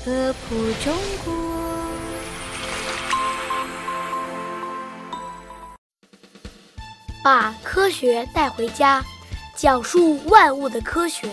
科普中国，把科学带回家，讲述万物的科学。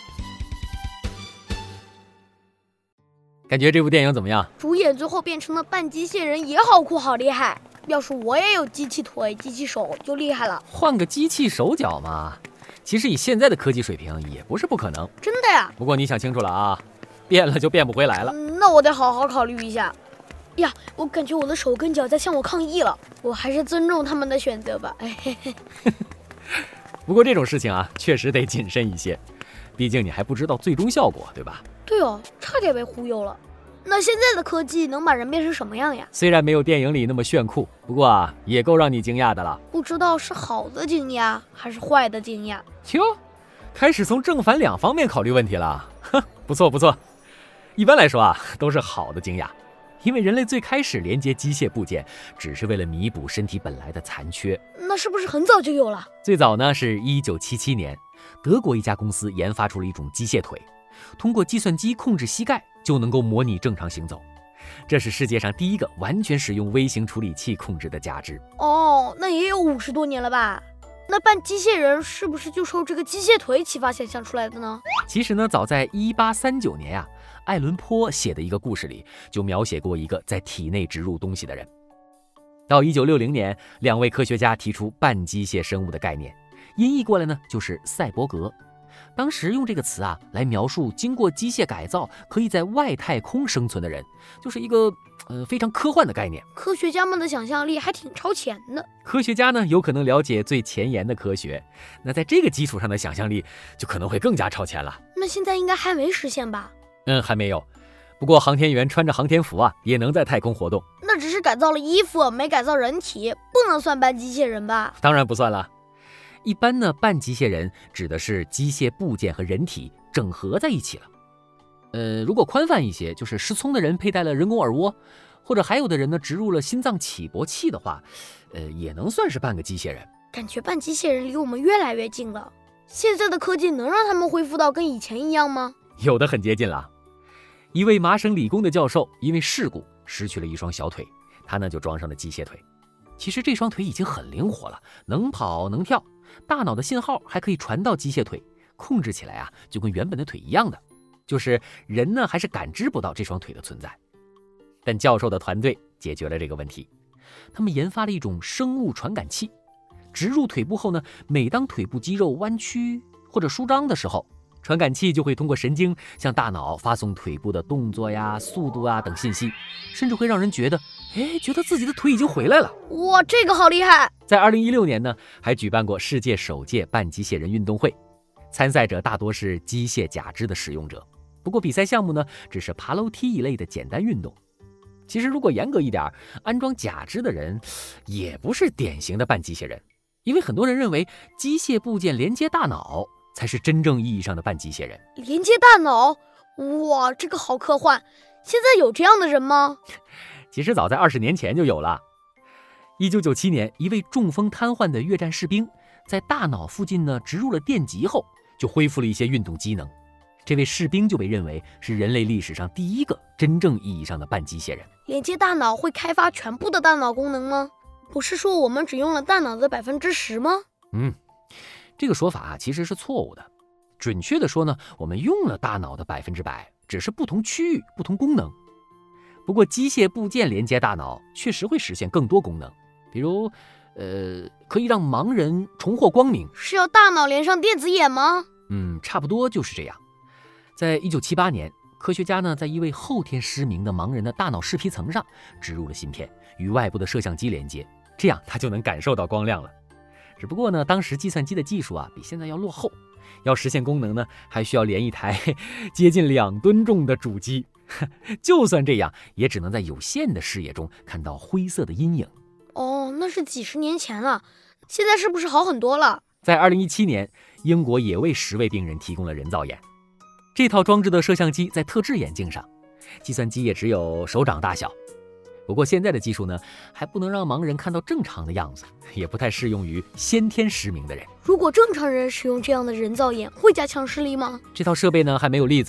感觉这部电影怎么样？ 主演最后变成了半机械人，也好酷好厉害。要是我也有机器腿、机器手就厉害了。 换个机器手脚嘛，其实以现在的科技水平也不是不可能。 真的呀？ 不过你想清楚了啊，变了就变不回来了。 那我得好好考虑一下。呀，我感觉我的手跟脚在向我抗议了，我还是尊重他们的选择吧。 不过这种事情啊，确实得谨慎一些，毕竟你还不知道最终效果，对吧？ 对哦，差点被忽悠了。那现在的科技能把人变成什么样呀？ 虽然没有电影里那么炫酷，不过啊，也够让你惊讶的了。 不知道是好的惊讶还是坏的惊讶。 哟，开始从正反两方面考虑问题了，不错不错。一般来说啊，都是好的惊讶，因为人类最开始连接机械部件，只是为了弥补身体本来的残缺。 那是不是很早就有了？ 最早呢是1977年，德国一家公司研发出了一种机械腿，通过计算机控制膝盖就能够模拟正常行走。这是世界上第一个完全使用微型处理器控制的假肢。 哦，那也有50多年了吧？那半机械人是不是就受这个机械腿启发想象出来的呢？ 其实呢，早在1839年啊，爱伦坡写的一个故事里就描写过一个在体内植入东西的人。到1960年，两位科学家提出半机械生物的概念，音译过来呢就是赛博格。当时用这个词啊来描述经过机械改造可以在外太空生存的人，就是一个非常科幻的概念。 科学家们的想象力还挺超前的。 科学家呢有可能了解最前沿的科学，那在这个基础上的想象力就可能会更加超前了。 那现在应该还没实现吧？ 还没有。不过航天员穿着航天服啊也能在太空活动。 那只是改造了衣服，没改造人体，不能算半机械人吧？ 当然不算了。一般呢，半机械人指的是机械部件和人体整合在一起了。如果宽泛一些，就是失聪的人佩戴了人工耳蜗，或者还有的人呢植入了心脏起搏器的话，也能算是半个机械人。 感觉半机械人离我们越来越近了。现在的科技能让他们恢复到跟以前一样吗？ 有的很接近了。一位麻省理工的教授因为事故失去了一双小腿，他呢就装上了机械腿。其实这双腿已经很灵活了，能跑能跳，大脑的信号还可以传到机械腿，控制起来啊就跟原本的腿一样的，就是人呢还是感知不到这双腿的存在。但教授的团队解决了这个问题，他们研发了一种生物传感器，植入腿部后呢，每当腿部肌肉弯曲或者舒张的时候，传感器就会通过神经向大脑发送腿部的动作呀、速度啊等信息，甚至会让人觉得自己的腿已经回来了。 哇，这个好厉害！ 在2016年呢，还举办过世界首届半机械人运动会，参赛者大多是机械假肢的使用者。不过比赛项目呢，只是爬楼梯一类的简单运动。其实如果严格一点，安装假肢的人也不是典型的半机械人，因为很多人认为机械部件连接大脑才是真正意义上的半机械人。 连接大脑？哇，这个好科幻！现在有这样的人吗？ 其实早在20年前就有了。1997年，一位中风瘫痪的越战士兵在大脑附近呢植入了电极后，就恢复了一些运动机能。这位士兵就被认为是人类历史上第一个真正意义上的半机械人。 连接大脑会开发全部的大脑功能吗？不是说我们只用了大脑的10%吗？ 这个说法其实是错误的。准确的说呢，我们用了大脑的100%，只是不同区域、不同功能。不过机械部件连接大脑确实会实现更多功能，比如可以让盲人重获光明。 是要大脑连上电子眼吗？ 差不多就是这样。在1978年，科学家呢在一位后天失明的盲人的大脑视皮层上植入了芯片，与外部的摄像机连接，这样他就能感受到光亮了。只不过呢，当时计算机的技术啊比现在要落后，要实现功能呢，还需要连一台接近2吨重的主机。就算这样，也只能在有限的视野中看到灰色的阴影。 哦，那是几十年前了，现在是不是好很多了？ 在2017年，英国也为10位病人提供了人造眼。这套装置的摄像机在特制眼镜上，计算机也只有手掌大小。不过现在的技术呢，还不能让盲人看到正常的样子，也不太适用于先天失明的人。 如果正常人使用这样的人造眼，会加强视力吗？ 这套设备呢还没有例子，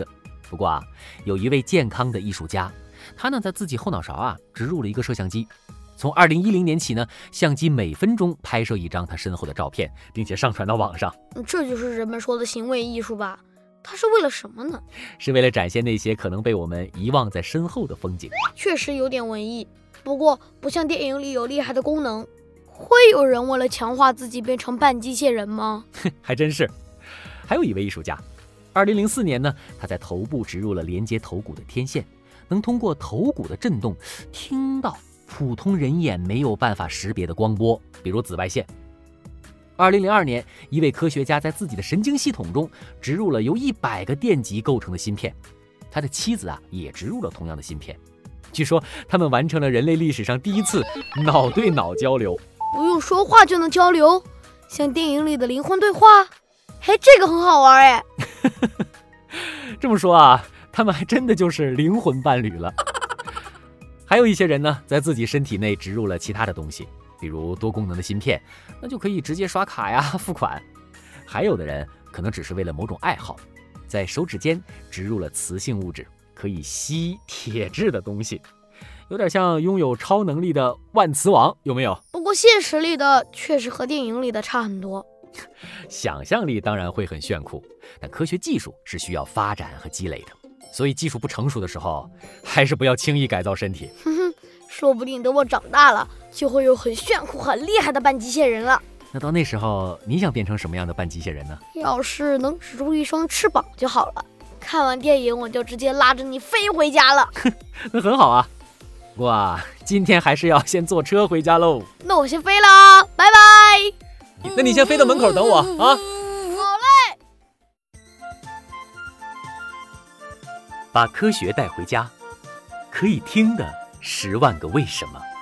不过啊，有一位健康的艺术家，他呢在自己后脑勺植入了一个摄像机。从2010年起呢，相机每分钟拍摄一张他身后的照片，并且上传到网上。 这就是人们说的行为艺术吧？它是为了什么呢？ 是为了展现那些可能被我们遗忘在身后的风景。 确实有点文艺，不过不像电影里有厉害的功能。会有人为了强化自己变成半机械人吗？ 还真是。还有一位艺术家，2004年呢，他在头部植入了连接头骨的天线，能通过头骨的震动听到普通人眼没有办法识别的光波，比如紫外线。2002年，一位科学家在自己的神经系统中植入了由100个电极构成的芯片，他的妻子也植入了同样的芯片。据说他们完成了人类历史上第一次脑对脑交流， 不用说话就能交流，像电影里的灵魂对话。嘿，这个很好玩哎。 这么说他们还真的就是灵魂伴侣了。还有一些人呢，在自己身体内植入了其他的东西，比如多功能的芯片，那就可以直接刷卡付款。还有的人可能只是为了某种爱好，在手指间植入了磁性物质，可以吸铁质的东西，有点像拥有超能力的万磁王，有没有？ 不过现实里的确实和电影里的差很多。 想象力当然会很炫酷，但科学技术是需要发展和积累的，所以技术不成熟的时候，还是不要轻易改造身体。 说不定等我长大了，就会有很炫酷很厉害的半机械人了。 那到那时候，你想变成什么样的半机械人呢？ 要是能指出一双翅膀就好了。看完电影我就直接拉着你飞回家了。 那很好啊。哇，今天还是要先坐车回家喽。 那我先飞了，拜拜。 那你先飞到门口等我啊。 好嘞。 把科学带回家，可以听的10万个为什么。